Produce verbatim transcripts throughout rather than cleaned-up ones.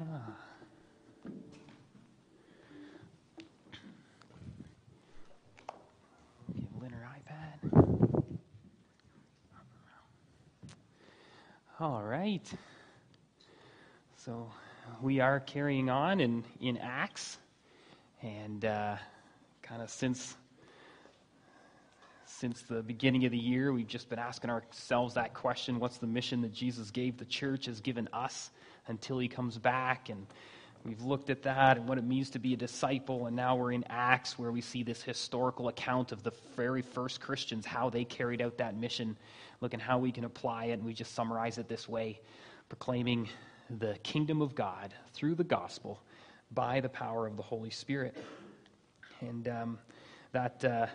Ah. Give Lynn her iPad. All right. So we are carrying on in, in Acts, and uh, kind of since since the beginning of the year, we've just been asking ourselves that question: what's the mission that Jesus gave the church, has given us until he comes back? And we've looked at that and what it means to be a disciple, and now we're in Acts where we see this historical account of the very first Christians, how they carried out that mission. Look at how we can apply it, and we just summarize it this way: proclaiming the kingdom of God through the gospel by the power of the Holy Spirit. And um, that uh,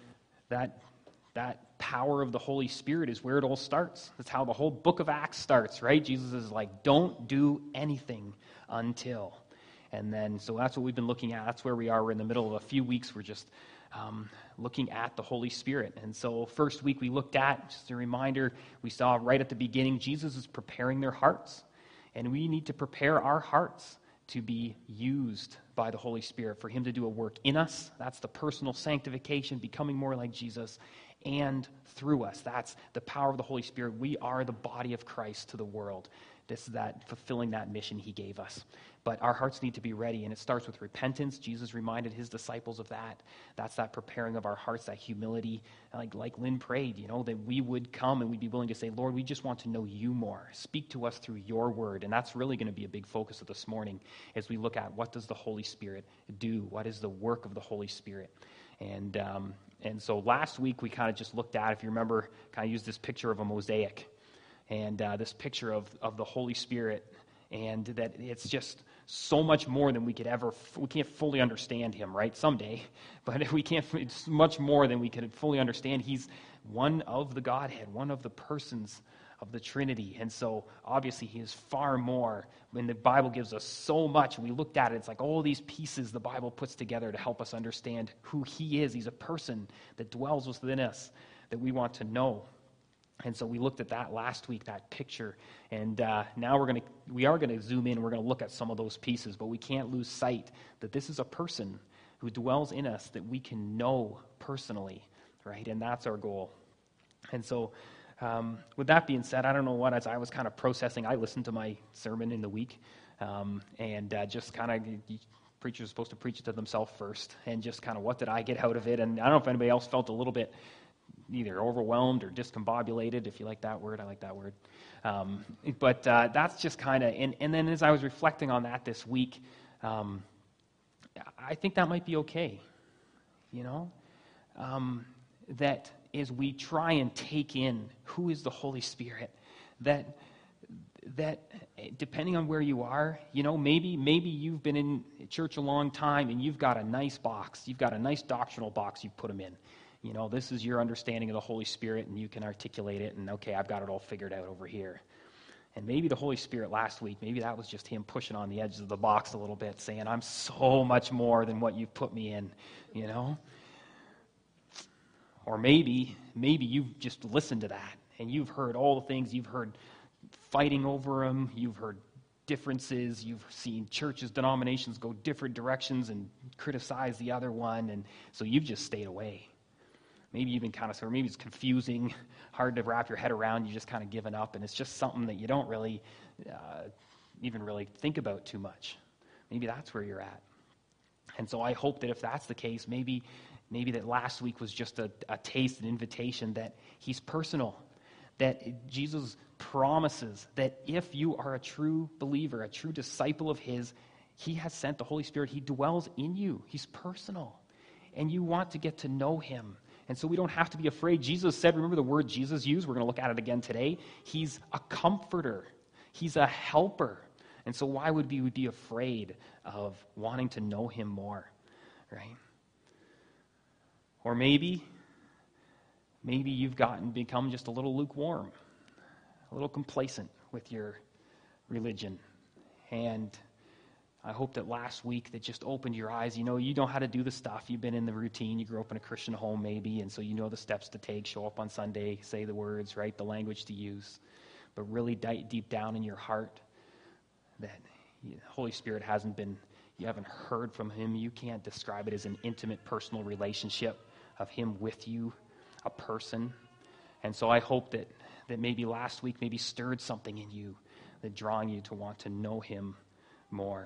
that that power of the Holy Spirit is where it all starts. That's how the whole book of Acts starts, right? Jesus is like, don't do anything until. And then, so that's what we've been looking at. That's where we are. We're in the middle of a few weeks. We're just um, looking at the Holy Spirit. And so first week we looked at, just a reminder, we saw right at the beginning, Jesus is preparing their hearts. And we need to prepare our hearts to be used by the Holy Spirit, for him to do a work in us. That's the personal sanctification, becoming more like Jesus, and through us. That's the power of the Holy Spirit. We are the body of Christ to the world. This is that, fulfilling that mission he gave us. But our hearts need to be ready, and it starts with repentance. Jesus reminded his disciples of that. That's that preparing of our hearts, that humility. Like, like Lynn prayed, you know, that we would come and we'd be willing to say, Lord, we just want to know you more. Speak to us through your word. And that's really going to be a big focus of this morning as we look at what does the Holy Spirit do? What is the work of the Holy Spirit? And um, and so last week we kind of just looked at, if you remember, kind of used this picture of a mosaic. And uh, this picture of, of the Holy Spirit, and that it's just so much more than we could ever, we can't fully understand him, right? Someday, but we can't, it's much more than we could fully understand. He's one of the Godhead, one of the persons of the Trinity. And so obviously he is far more. When the Bible gives us so much, we looked at it, it's like all these pieces the Bible puts together to help us understand who he is. He's a person that dwells within us that we want to know. And so we looked at that last week, that picture, and uh, now we're going to we are going to zoom in. And we're going to look at some of those pieces, but we can't lose sight that this is a person who dwells in us that we can know personally, right? And that's our goal. And so, um, with that being said, I don't know what as I was kind of processing. I listened to my sermon in the week, um, and uh, just kind of. Preachers are supposed to preach it to themselves first, and just kind of what did I get out of it? And I don't know if anybody else felt a little bit either overwhelmed or discombobulated, if you like that word. I like that word. Um, but uh, that's just kind of, and, and then as I was reflecting on that this week, um, I think that might be okay, you know? Um, that as we try and take in who is the Holy Spirit, that that depending on where you are, you know, maybe maybe you've been in church a long time and you've got a nice box, you've got a nice doctrinal box you've put them in. You know, this is your understanding of the Holy Spirit, and you can articulate it, and okay, I've got it all figured out over here. And maybe the Holy Spirit last week, maybe that was just him pushing on the edges of the box a little bit, saying, I'm so much more than what you've put me in, you know? Or maybe, maybe you've just listened to that, and you've heard all the things, you've heard fighting over them, you've heard differences, you've seen churches, denominations go different directions and criticize the other one, and so you've just stayed away. Maybe you've been kind of, or maybe it's confusing, hard to wrap your head around, you just kind of given up, and it's just something that you don't really uh, even really think about too much. Maybe that's where you're at. And so I hope that if that's the case, maybe maybe that last week was just a, a taste, an invitation that he's personal, that Jesus promises that if you are a true believer, a true disciple of his, he has sent the Holy Spirit. He dwells in you. He's personal. And you want to get to know him. And so we don't have to be afraid. Jesus said, remember the word Jesus used? We're going to look at it again today. He's a comforter. He's a helper. And so why would we be afraid of wanting to know him more, right? Or maybe, maybe you've gotten, become just a little lukewarm, a little complacent with your religion. And I hope that last week that just opened your eyes. You know, you know how to do the stuff. You've been in the routine. You grew up in a Christian home maybe, and so you know the steps to take. Show up on Sunday, say the words, right, the language to use. But really deep down in your heart that The Holy Spirit hasn't been, you haven't heard from him. You can't describe it as an intimate, personal relationship of him with you, a person. And so I hope that, that maybe last week maybe stirred something in you, that drawing you to want to know him more.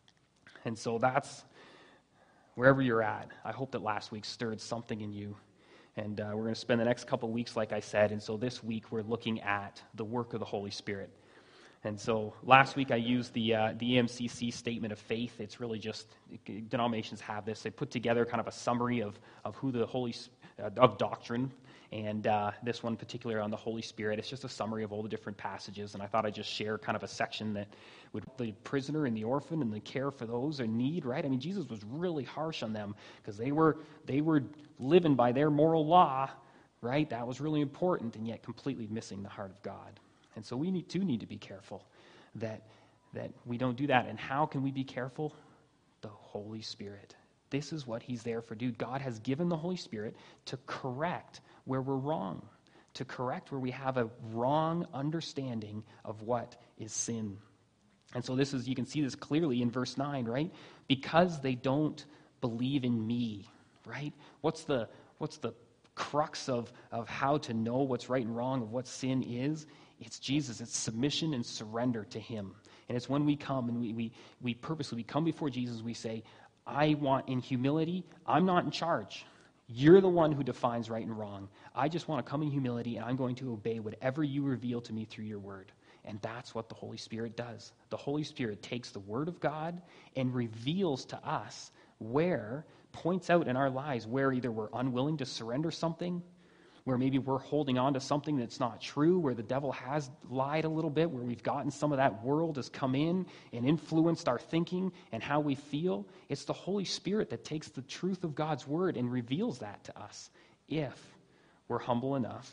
And so that's, wherever you're at, I hope that last week stirred something in you. And uh, we're going to spend the next couple weeks, like I said. And so this week we're looking at the work of the Holy Spirit. And so last week I used the uh, the E M C C statement of faith. It's really just, denominations have this. They put together kind of a summary of, of who the Holy, uh, of doctrine. And uh, this one particular on the Holy Spirit, it's just a summary of all the different passages. And I thought I'd just share kind of a section that would the prisoner and the orphan and the care for those in need, right? I mean, Jesus was really harsh on them because they were they were living by their moral law, right? That was really important, and yet completely missing the heart of God. And so we need, too need to be careful that that we don't do that. And how can we be careful? The Holy Spirit. This is what he's there for, dude. God has given the Holy Spirit to correct where we're wrong, to correct where we have a wrong understanding of what is sin. And so this is, you can see this clearly in verse nine, right? Because they don't believe in me, right? What's the what's the crux of, of how to know what's right and wrong, of what sin is? It's Jesus. It's submission and surrender to him. And it's when we come and we we, we purposely, we come before Jesus, we say, I want in humility, I'm not in charge. You're the one who defines right and wrong. I just want to come in humility, and I'm going to obey whatever you reveal to me through your word. And that's what the Holy Spirit does. The Holy Spirit takes the word of God and reveals to us where, points out in our lives where either we're unwilling to surrender something, where maybe we're holding on to something that's not true, where the devil has lied a little bit, where we've gotten some of that world has come in and influenced our thinking and how we feel. It's the Holy Spirit that takes the truth of God's word and reveals that to us if we're humble enough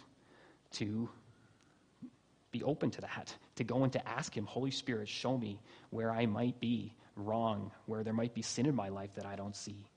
to be open to that, to go and to ask him, Holy Spirit, show me where I might be wrong, where there might be sin in my life that I don't see.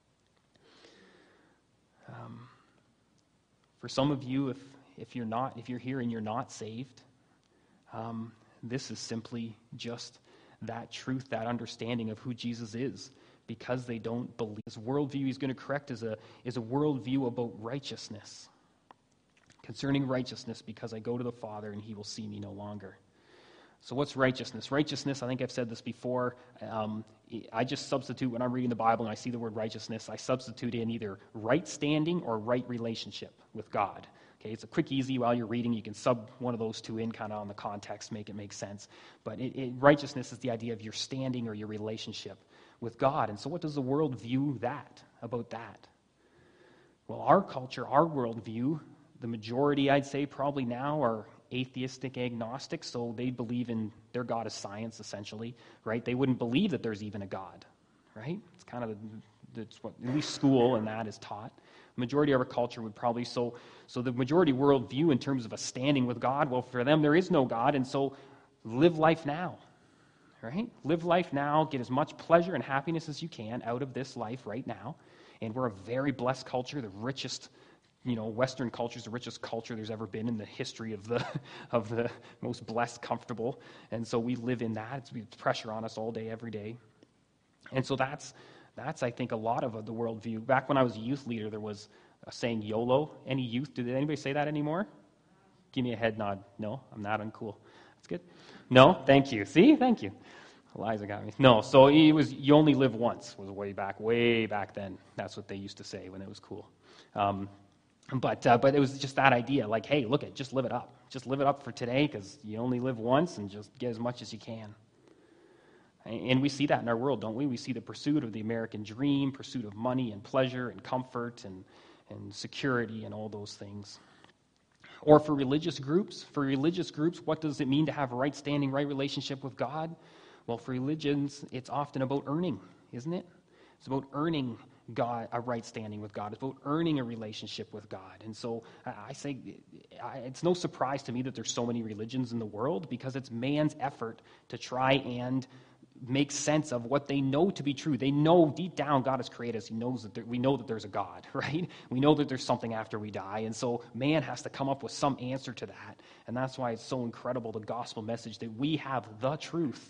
Um, for some of you, if if you're not, if you're here and you're not saved, um, this is simply just that truth, that understanding of who Jesus is, because they don't believe. This worldview he's going to correct is a is a worldview about righteousness. Concerning righteousness, because I go to the Father and he will see me no longer. So what's righteousness? Righteousness, I think I've said this before, um, I just substitute, when I'm reading the Bible and I see the word righteousness, I substitute in either right standing or right relationship with God. Okay, it's a quick, easy, while you're reading, you can sub one of those two in kind of on the context, make it make sense. But it, it, righteousness is the idea of your standing or your relationship with God. And so what does the world view that, about that? Well, our culture, our worldview, the majority, I'd say, probably now are atheistic agnostic, so they believe in their God is science, essentially, right? They wouldn't believe that there's even a God, right? It's kind of, it's what at least school and that is taught. The majority of our culture would probably, so so the majority worldview in terms of a standing with God, well, for them, there is no God, and so live life now, right? Live life now, get as much pleasure and happiness as you can out of this life right now, and we're a very blessed culture, the richest, you know, Western culture is the richest culture there's ever been in the history of the of the most blessed, comfortable. And so we live in that. It's pressure on us all day, every day. And so that's, that's I think, a lot of the worldview. Back when I was a youth leader, there was a saying, YOLO. Any youth, did anybody say that anymore? Give me a head nod. No, I'm not uncool. That's good. No, thank you. See, thank you. Eliza got me. No, so it was, you only live once, was way back, way back then. That's what they used to say when it was cool. Um, But uh, but it was just that idea, like, hey, look it, just live it up. Just live it up for today, because you only live once, and just get as much as you can. And we see that in our world, don't we? We see the pursuit of the American dream, pursuit of money and pleasure and comfort and, and security and all those things. Or for religious groups, for religious groups, what does it mean to have a right standing, right relationship with God? Well, for religions, it's often about earning, isn't it? It's about earning God, a right standing with God. It's about earning a relationship with God. And so I say it's no surprise to me that there's so many religions in the world, because it's man's effort to try and make sense of what they know to be true. They know deep down God has created us. He knows that there, we know that there's a God, right? We know that there's something after we die. And so man has to come up with some answer to that. And that's why it's so incredible, the gospel message, that we have the truth.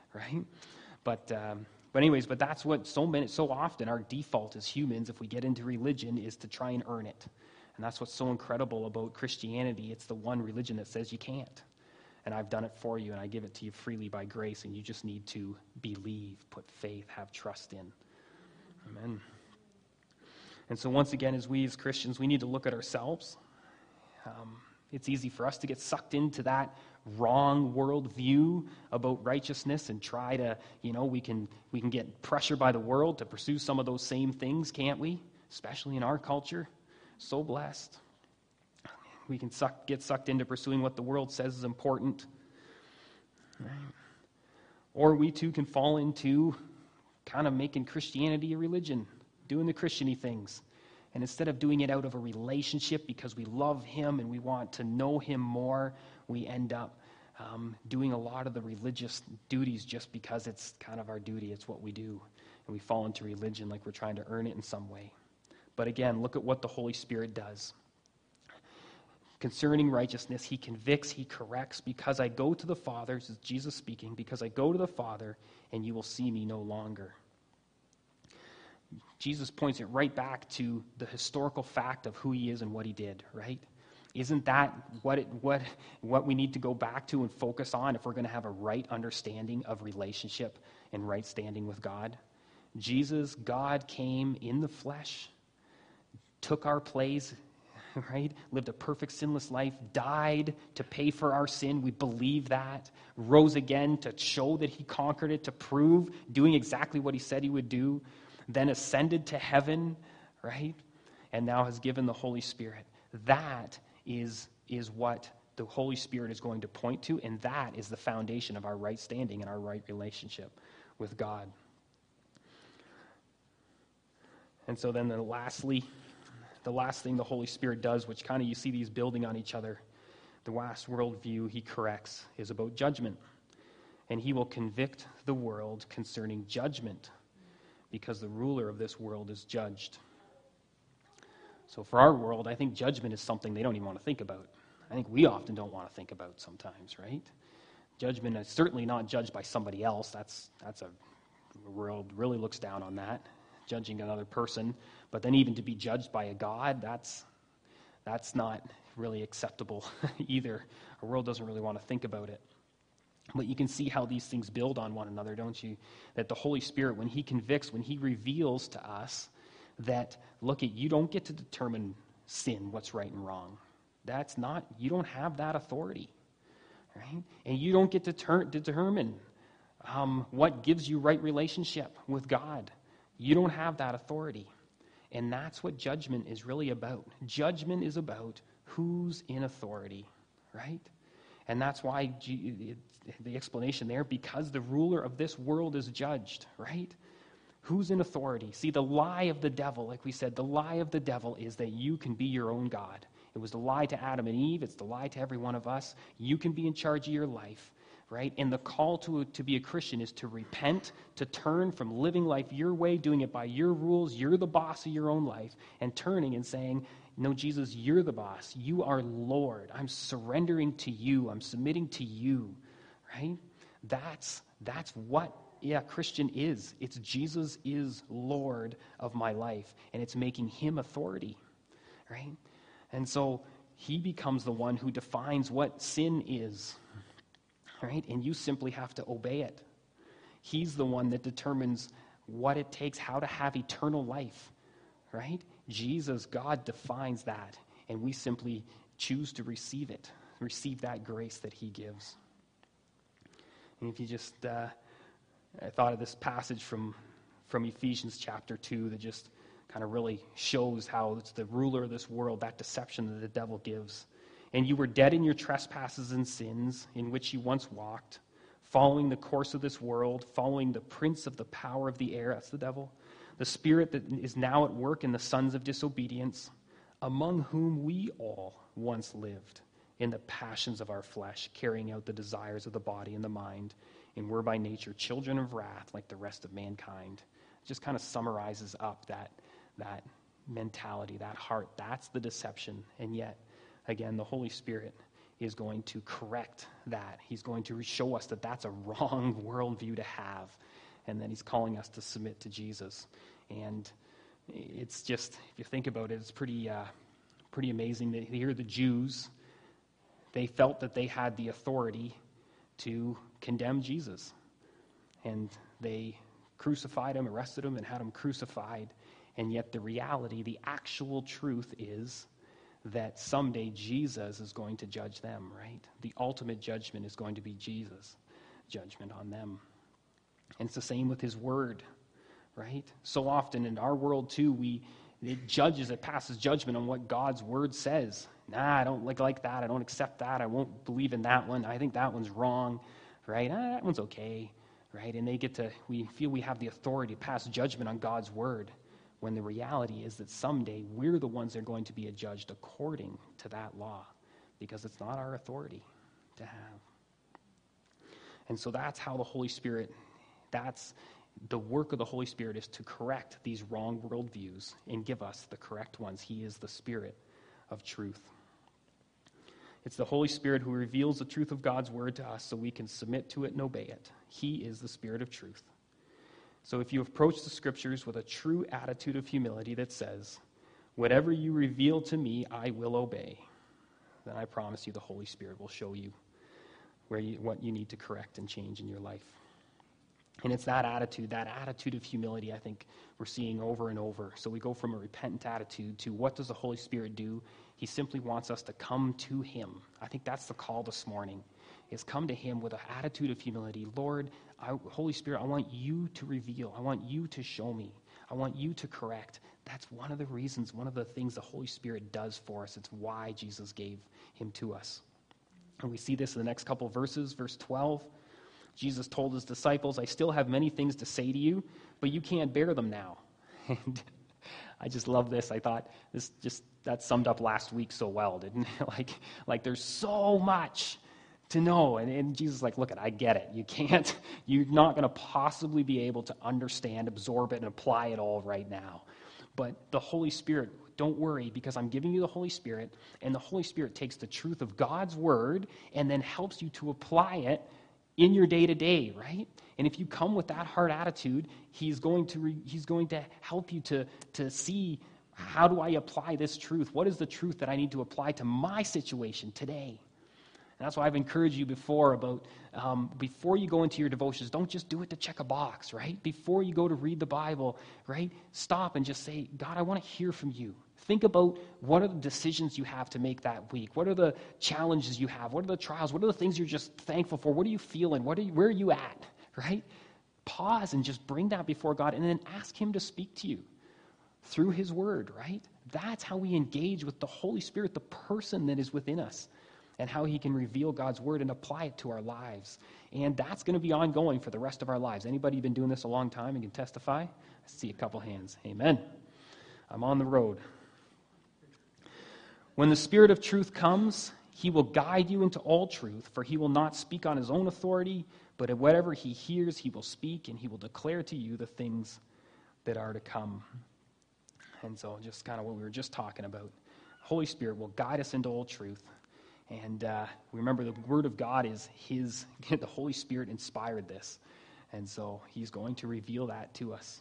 right? But um, but anyways, but that's what so many, so often our default as humans, if we get into religion, is to try and earn it. And that's what's so incredible about Christianity. It's the one religion that says you can't. And I've done it for you, and I give it to you freely by grace, and you just need to believe, put faith, have trust in. Amen. And so once again, as we as Christians, we need to look at ourselves. Um, it's easy for us to get sucked into that wrong worldview about righteousness and try to, you know, we can we can get pressure by the world to pursue some of those same things, can't we? Especially in our culture. So blessed. We can suck, get sucked into pursuing what the world says is important. Right? Or we too can fall into kind of making Christianity a religion, doing the Christian-y things. And instead of doing it out of a relationship because we love him and we want to know him more, we end up um, doing a lot of the religious duties just because it's kind of our duty. It's what we do. And we fall into religion like we're trying to earn it in some way. But again, look at what the Holy Spirit does. Concerning righteousness, he convicts, he corrects. Because I go to the Father, this is Jesus speaking, because I go to the Father and you will see me no longer. Jesus points it right back to the historical fact of who he is and what he did, right? Isn't that what it, what what we need to go back to and focus on if we're going to have a right understanding of relationship and right standing with God? Jesus, God came in the flesh, took our place, right? Lived a perfect sinless life, died to pay for our sin. We believe that. Rose again to show that he conquered it, to prove doing exactly what he said he would do. Then ascended to heaven, right? And now has given the Holy Spirit. That is, is what the Holy Spirit is going to point to, and that is the foundation of our right standing and our right relationship with God. And so then the lastly, the last thing the Holy Spirit does, which kind of you see these building on each other, the last worldview he corrects is about judgment. And he will convict the world concerning judgment, because the ruler of this world is judged. So for our world, I think judgment is something they don't even want to think about. I think we often don't want to think about sometimes, right? Judgment is certainly not judged by somebody else. That's that's a the world really looks down on that, judging another person. But then even to be judged by a God, that's that's not really acceptable either. Our world doesn't really want to think about it. But you can see how these things build on one another, don't you? That the Holy Spirit, when he convicts, when he reveals to us that, look, at you don't get to determine sin, what's right and wrong. That's not, you don't have that authority, right? And you don't get to ter- determine um, what gives you right relationship with God. You don't have that authority. And that's what judgment is really about. Judgment is about who's in authority, right? And that's why G- the explanation there, because the ruler of this world is judged, right? Who's in authority? See, the lie of the devil, like we said, the lie of the devil is that you can be your own God. It was the lie to Adam and Eve. It's the lie to every one of us. You can be in charge of your life, right? And the call to, to be a Christian is to repent, to turn from living life your way, doing it by your rules. You're the boss of your own life, and turning and saying, no, Jesus, you're the boss. You are Lord. I'm surrendering to you. I'm submitting to you, right? That's that's what, yeah, Christian is. It's Jesus is Lord of my life, and it's making him authority, right? And so he becomes the one who defines what sin is, right? And you simply have to obey it. He's the one that determines what it takes, how to have eternal life, right? Jesus, God defines that, and we simply choose to receive it, receive that grace that he gives. And if you just, uh, I thought of this passage from, from Ephesians chapter two that just kind of really shows how it's the ruler of this world, that deception that the devil gives. And you were dead in your trespasses and sins in which you once walked, following the course of this world, following the prince of the power of the air, that's the devil, the spirit that is now at work in the sons of disobedience, among whom we all once lived in the passions of our flesh, carrying out the desires of the body and the mind, and were by nature children of wrath like the rest of mankind. It just kind of summarizes up that, that mentality, that heart. That's the deception. And yet, again, the Holy Spirit is going to correct that. He's going to show us that that's a wrong worldview to have, and that he's calling us to submit to Jesus. And it's just, if you think about it, it's pretty, uh, pretty amazing that here the Jews, they felt that they had the authority to condemn Jesus. And they crucified him, arrested him, and had him crucified. And yet the reality, the actual truth is that someday Jesus is going to judge them, right? The ultimate judgment is going to be Jesus' judgment on them. And it's the same with his word, right? So often in our world too, we it judges, it passes judgment on what God's word says. Nah, I don't like, like that. I don't accept that. I won't believe in that one. I think that one's wrong, right? Ah, that one's okay, right? And they get to, we feel we have the authority to pass judgment on God's word, when the reality is that someday we're the ones that are going to be judged according to that law, because it's not our authority to have. And so that's how the Holy Spirit, that's the work of the Holy Spirit, is to correct these wrong worldviews and give us the correct ones. He is the Spirit of truth. It's the Holy Spirit who reveals the truth of God's word to us so we can submit to it and obey it. He is the Spirit of truth. So if you approach the Scriptures with a true attitude of humility that says, whatever you reveal to me, I will obey, then I promise you the Holy Spirit will show you where you, what you need to correct and change in your life. And it's that attitude, that attitude of humility, I think we're seeing over and over. So we go from a repentant attitude to what does the Holy Spirit do? He simply wants us to come to him. I think that's the call this morning, is come to him with an attitude of humility. Lord, I, Holy Spirit, I want you to reveal. I want you to show me. I want you to correct. That's one of the reasons, one of the things the Holy Spirit does for us. It's why Jesus gave him to us. And we see this in the next couple of verses. Verse twelve, Jesus told his disciples, I still have many things to say to you, but you can't bear them now. And I just love this. I thought this just, that summed up last week so well, didn't it? Like, like there's so much to know. And, and Jesus is like, look, I get it. You can't, you're not going to possibly be able to understand, absorb it, and apply it all right now. But the Holy Spirit, don't worry, because I'm giving you the Holy Spirit, and the Holy Spirit takes the truth of God's word and then helps you to apply it in your day-to-day, right? And if you come with that hard attitude, he's going to re, he's going to help you to, to see, how do I apply this truth? What is the truth that I need to apply to my situation today? And that's why I've encouraged you before about, um, before you go into your devotions, don't just do it to check a box, right? Before you go to read the Bible, right? Stop and just say, God, I want to hear from you. Think about what are the decisions you have to make that week. What are the challenges you have? What are the trials? What are the things you're just thankful for? What are you feeling? What are you, where are you at, right? Pause and just bring that before God and then ask him to speak to you through his word, right? That's how we engage with the Holy Spirit, the person that is within us, and how he can reveal God's word and apply it to our lives. And that's going to be ongoing for the rest of our lives. Anybody been doing this a long time and can testify? I see a couple hands. Amen. I'm on the road. When the Spirit of truth comes, he will guide you into all truth, for he will not speak on his own authority, but in whatever he hears, he will speak, and he will declare to you the things that are to come. And so just kind of what we were just talking about. Holy Spirit will guide us into all truth. And uh, remember, the Word of God is his, the Holy Spirit inspired this. And so he's going to reveal that to us.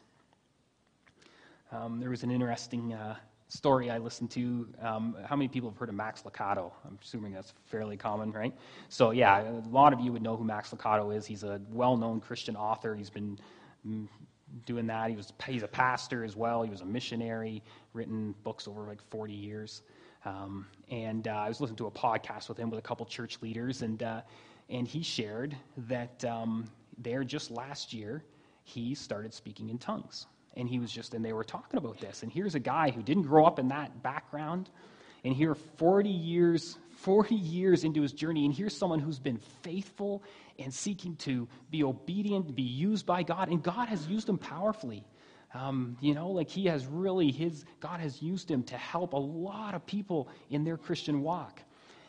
Um, there was an interesting uh, story I listened to. Um, how many people have heard of Max Lucado? I'm assuming that's fairly common, right? So yeah, a lot of you would know who Max Lucado is. He's a well-known Christian author. He's been mm, doing that. He was he's a pastor as well. He was a missionary, written books over like forty years. Um, and uh, I was listening to a podcast with him with a couple church leaders, and uh, and he shared that um, there just last year he started speaking in tongues, and he was just and they were talking about this. And here's a guy who didn't grow up in that background, and here forty years, forty years into his journey, and here's someone who's been faithful and seeking to be obedient, to be used by God, and God has used him powerfully. Um, you know, like he has really, his God has used him to help a lot of people in their Christian walk.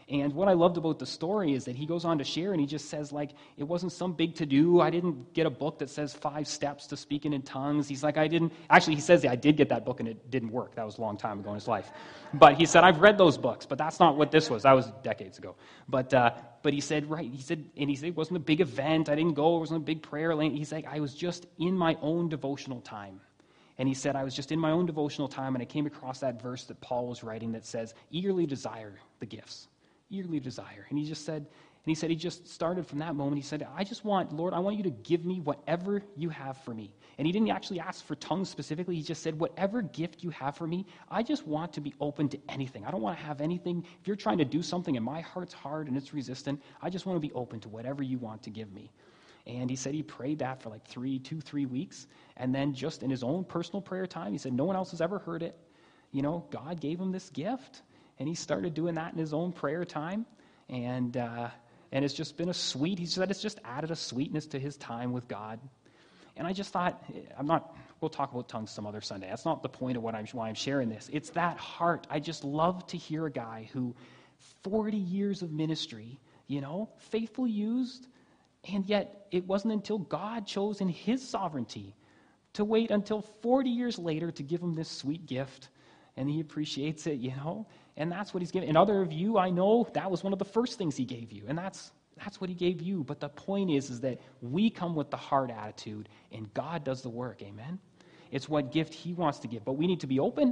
And what I loved about the story is that he goes on to share, and he just says, like, it wasn't some big to-do. I didn't get a book that says five steps to speaking in tongues. He's like, I didn't. Actually, he says, I did get that book, and it didn't work. That was a long time ago in his life. But he said, I've read those books, but that's not what this was. That was decades ago. But uh, but he said, right, he said, and he said, it wasn't a big event. I didn't go. It wasn't a big prayer lane. He's like, I was just in my own devotional time. And he said, I was just in my own devotional time, and I came across that verse that Paul was writing that says, eagerly desire the gifts. Eagerly desire. And he just said, and he said he just started from that moment. He said, I just want, Lord, I want you to give me whatever you have for me. And he didn't actually ask for tongues specifically. He just said, whatever gift you have for me, I just want to be open to anything. I don't want to have anything. If you're trying to do something and my heart's hard and it's resistant, I just want to be open to whatever you want to give me. And he said he prayed that for like three, two, three weeks. And then just in his own personal prayer time, he said no one else has ever heard it. You know, God gave him this gift. And he started doing that in his own prayer time. And uh, and it's just been a sweet, he said it's just added a sweetness to his time with God. And I just thought, I'm not, we'll talk about tongues some other Sunday. That's not the point of what I'm, why I'm sharing this. It's that heart. I just love to hear a guy who, forty years of ministry, you know, faithfully used, and yet it wasn't until God chose in his sovereignty to wait until forty years later to give him this sweet gift. And he appreciates it, you know. And that's what he's giving. And other of you, I know that was one of the first things he gave you. And that's that's what he gave you. But the point is, is that we come with the heart attitude, and God does the work, amen? It's what gift he wants to give. But we need to be open,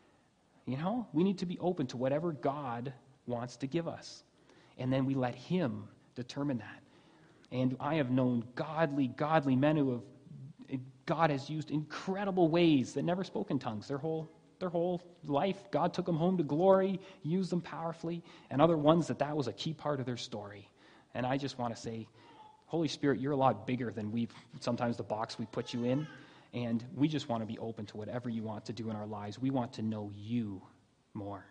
you know. We need to be open to whatever God wants to give us. And then we let him determine that. And I have known godly, godly men who have, God has used incredible ways that never spoke in tongues their whole their whole life. God took them home to glory, used them powerfully, and other ones that that was a key part of their story. And I just want to say, Holy Spirit, you're a lot bigger than we've, sometimes the box we put you in, and we just want to be open to whatever you want to do in our lives. We want to know you more.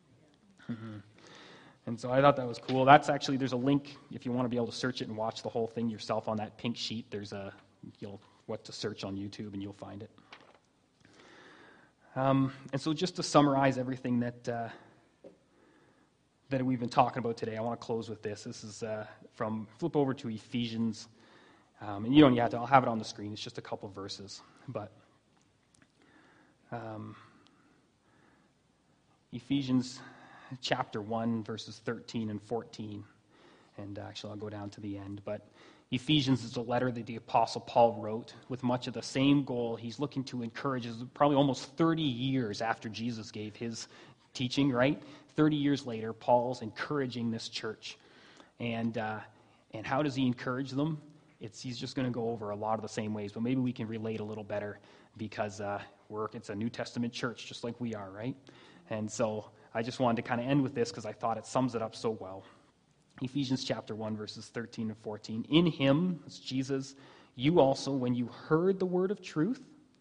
Mm-hmm. And so I thought that was cool. That's actually, there's a link, if you want to be able to search it and watch the whole thing yourself on that pink sheet, there's a, you'll, what to search on YouTube, and you'll find it. Um, and so just to summarize everything that uh, that we've been talking about today, I want to close with this. This is uh, from, flip over to Ephesians. Um, and you don't have to, I'll have it on the screen. It's just a couple verses. But um, Ephesians chapter one, verses thirteen and fourteen. And actually, I'll go down to the end. But Ephesians is a letter that the Apostle Paul wrote with much of the same goal. He's looking to encourage, it's probably almost thirty years after Jesus gave his teaching, right? thirty years later, Paul's encouraging this church. And uh, and how does he encourage them? It's He's just going to go over a lot of the same ways, but maybe we can relate a little better because uh, we're it's a New Testament church just like we are, right? And so I just wanted to kind of end with this because I thought it sums it up so well. Ephesians chapter one, verses thirteen and fourteen. In him, that's Jesus, you also, when you heard the word of truth,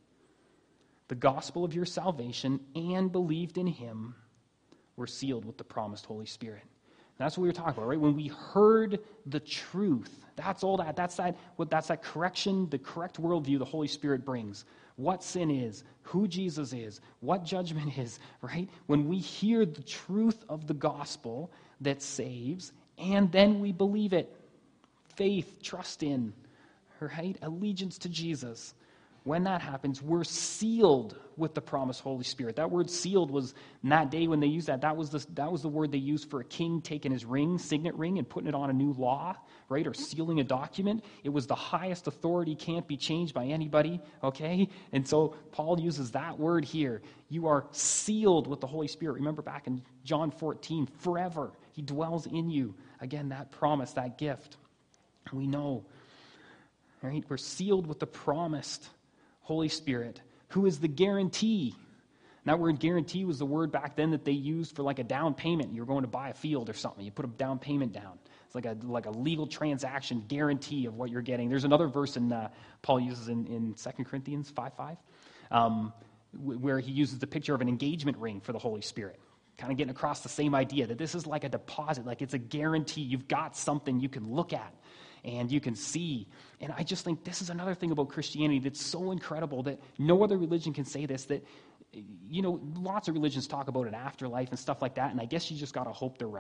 the gospel of your salvation, and believed in him, were sealed with the promised Holy Spirit. And that's what we were talking about, right? When we heard the truth, that's all that. That's that. What that's that correction, the correct worldview the Holy Spirit brings. What sin is, who Jesus is, what judgment is, right? When we hear the truth of the gospel that saves, and then we believe it. Faith, trust in, right? Allegiance to Jesus. When that happens, we're sealed with the promised Holy Spirit. That word sealed was, in that day when they used that, that was the, that was the word they used for a king taking his ring, signet ring, and putting it on a new law, right? Or sealing a document. It was the highest authority, can't be changed by anybody, okay? And so Paul uses that word here. You are sealed with the Holy Spirit. Remember back in John fourteen, forever. He dwells in you. Again, that promise, that gift. We know, right? We're sealed with the promised Holy Spirit, who is the guarantee. That word guarantee was the word back then that they used for like a down payment. You're going to buy a field or something. You put a down payment down. It's like a like a legal transaction guarantee of what you're getting. There's another verse in uh, Paul uses in, in Second Corinthians five five, um, where he uses the picture of an engagement ring for the Holy Spirit. Kind of getting across the same idea that this is like a deposit, like it's a guarantee. You've got something you can look at and you can see. And I just think this is another thing about Christianity that's so incredible that no other religion can say this, that, you know, lots of religions talk about an afterlife and stuff like that, and I guess you just got to hope they're right.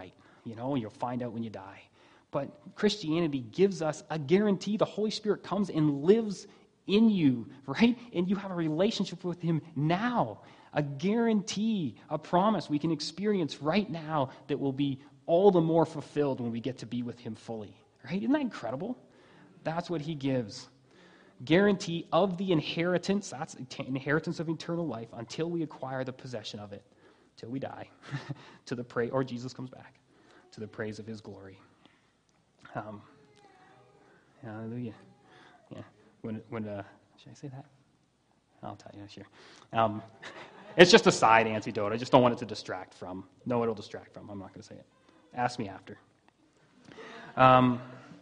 You know, you'll find out when you die. But Christianity gives us a guarantee. The Holy Spirit comes and lives in you, right? And you have a relationship with him now. A guarantee, a promise we can experience right now that will be all the more fulfilled when we get to be with him fully. Right? Isn't that incredible? That's what he gives. Guarantee of the inheritance, that's inheritance of eternal life until we acquire the possession of it, till we die, to the praise, or Jesus comes back, to the praise of his glory. Um, hallelujah. Yeah. When, when, uh, should I say that? I'll tell you, sure. Um, it's just a side antidote. I just don't want it to distract from. No, it'll distract from. I'm not going to say it. Ask me after. Um,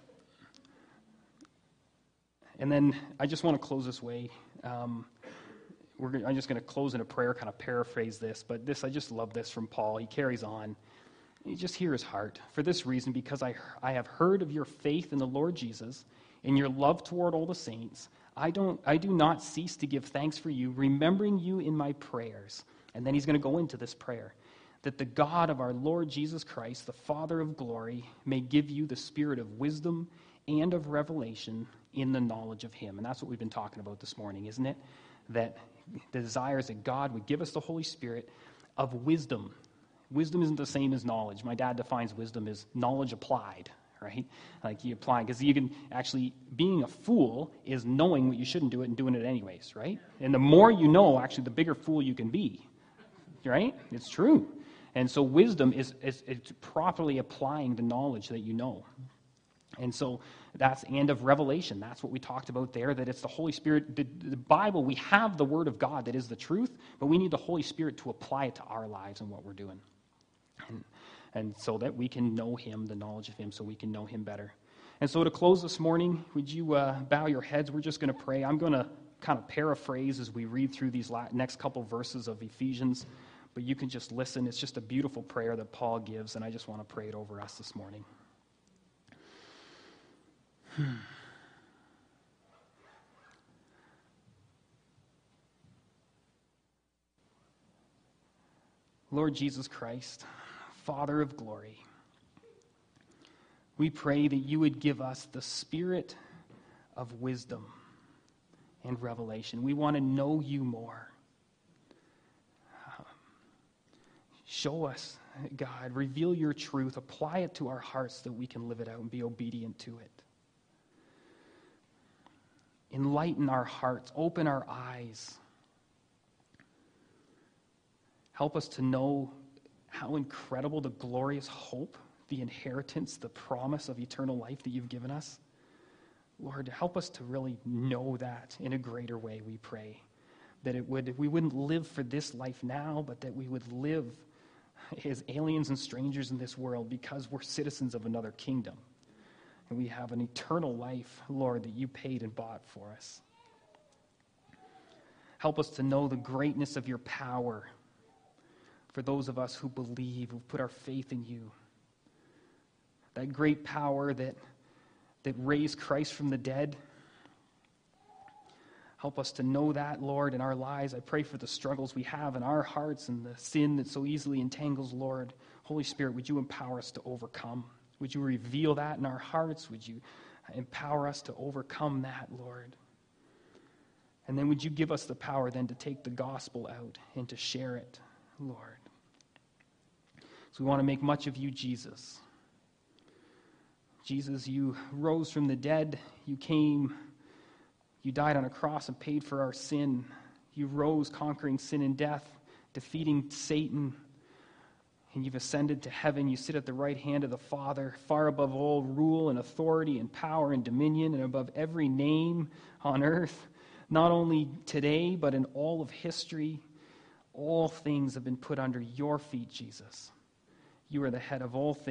and then I just want to close this way. Um, we're gonna, I'm just going to close in a prayer, kind of paraphrase this, but this I just love this from Paul. He carries on. You just hear his heart. For this reason, because I, I have heard of your faith in the Lord Jesus and your love toward all the saints, I don't I do not cease to give thanks for you, remembering you in my prayers. And then he's going to go into this prayer. That the God of our Lord Jesus Christ, the Father of glory, may give you the spirit of wisdom and of revelation in the knowledge of him. And that's what we've been talking about this morning, isn't it? That the desire is that God would give us the Holy Spirit of wisdom. Wisdom isn't the same as knowledge. My dad defines wisdom as knowledge applied, right? Like you apply, because you can actually, being a fool is knowing what you shouldn't do it and doing it anyways, right? And the more you know, actually, the bigger fool you can be, right? It's true. And so wisdom is, is, is properly applying the knowledge that you know. And so that's, and of revelation, that's what we talked about there, that it's the Holy Spirit. The, the Bible, we have the Word of God that is the truth, but we need the Holy Spirit to apply it to our lives and what we're doing. And, and so that we can know him, the knowledge of him, so we can know him better. And so to close this morning, would you uh, bow your heads? We're just going to pray. I'm going to kind of paraphrase as we read through these next couple verses of Ephesians, but you can just listen. It's just a beautiful prayer that Paul gives, and I just want to pray it over us this morning. Hmm. Lord Jesus Christ, Father of glory, we pray that you would give us the spirit of wisdom and revelation. We want to know you more. Show us, God, reveal your truth, apply it to our hearts that we can live it out and be obedient to it. Enlighten our hearts, open our eyes. Help us to know how incredible the glorious hope, the inheritance, the promise of eternal life that you've given us. Lord, help us to really know that in a greater way, we pray. That it would, we wouldn't live for this life now, but that we would live as aliens and strangers in this world because we're citizens of another kingdom. And we have an eternal life, Lord, that you paid and bought for us. Help us to know the greatness of your power for those of us who believe, who put our faith in you. That great power that, that raised Christ from the dead. Help us to know that, Lord, in our lives. I pray for the struggles we have in our hearts and the sin that so easily entangles, Lord. Holy Spirit, would you empower us to overcome? Would you reveal that in our hearts? Would you empower us to overcome that, Lord? And then would you give us the power then to take the gospel out and to share it, Lord? So we want to make much of you, Jesus. Jesus, you rose from the dead. You came. You died on a cross and paid for our sin. You rose conquering sin and death, defeating Satan. And you've ascended to heaven. You sit at the right hand of the Father, far above all rule and authority and power and dominion, and above every name on earth. Not only today, but in all of history, all things have been put under your feet, Jesus. You are the head of all things.